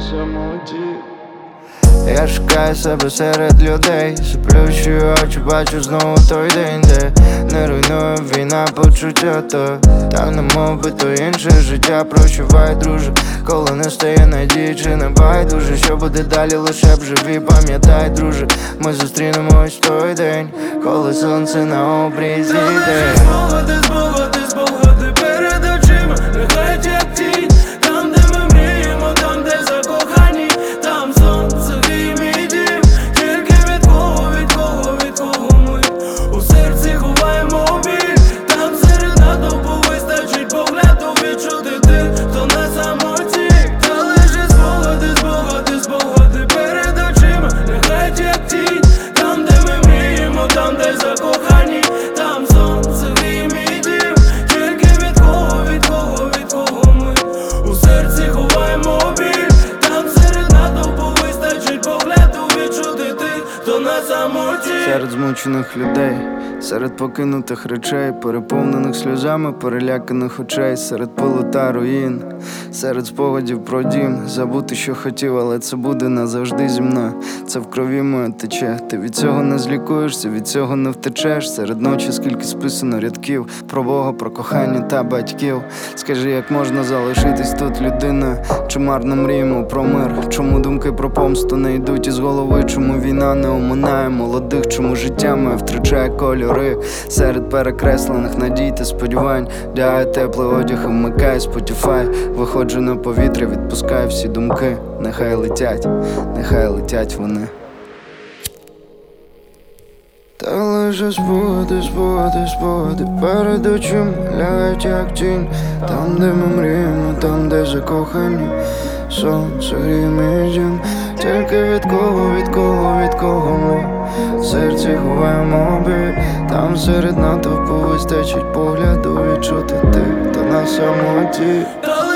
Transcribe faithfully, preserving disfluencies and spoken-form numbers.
самоті. Я шукаю себе серед людей, заплющую очі, бачу знову той день, де не руйнує війна почуття, то так немов би то інше життя. Прощавай, друже, коли не стає надії, чи не байдуже, що буде далі, лише б живі. Пам'ятай, друже, ми зустрінемось той день, коли сонце на обрізі йде. Спогади, спогади, спогади перед очима, нехай як тінь. Там, де ми мріємо, там, де закохані, там сонце і мій дім. Тільки від кого, від кого, від кого ми у серці ховаємо біль. Там серед натовпу вистачить погляду відчути тих, хто на самоті. Та лише спогади, спогади, спогади перед очима, нехай як тінь. Там, де ми мріємо, там, де закохані, там сонце і мій дім. Тільки від кого, від кого, від кого ми у серці ховаємо біль. Там серед натовпу вистачить погляду відчути тих, хто на самоті. Серед змучених людей, серед покинутих речей, переповнених сльозами, переляканих очей, серед пилу та руїн, серед спогадів про дім. Забути, що хотів, але це буде назавжди зі мною. Це в крові моє тече. Ти від цього не злікуєшся, від цього не втечеш. Серед ночі скільки списано рядків про Бога, про кохання та батьків. Скажи, як можна залишитись тут людиною? Чи марно мріємо про мир? Чому думки про помсту не йдуть із голови? Чому війна не оминає молодих? Чому життя моє втрачає кольори? Серед перекреслених надій та сподівань вдягаю теплий одяг і вмикаю Spotify. Виходжу на повітря, відпускаю всі думки. Нехай летять, нехай летять вони. Та лише спогади, спогади, спогади перед очима лягають як тінь. Там, де ми мріємо, там, де закохані, сонце гріє мій дім. Тільки від кого, від кого, від кого ми в серці ховаємо біль. Там серед натовпу вистачить погляду відчути тих, хто на самоті.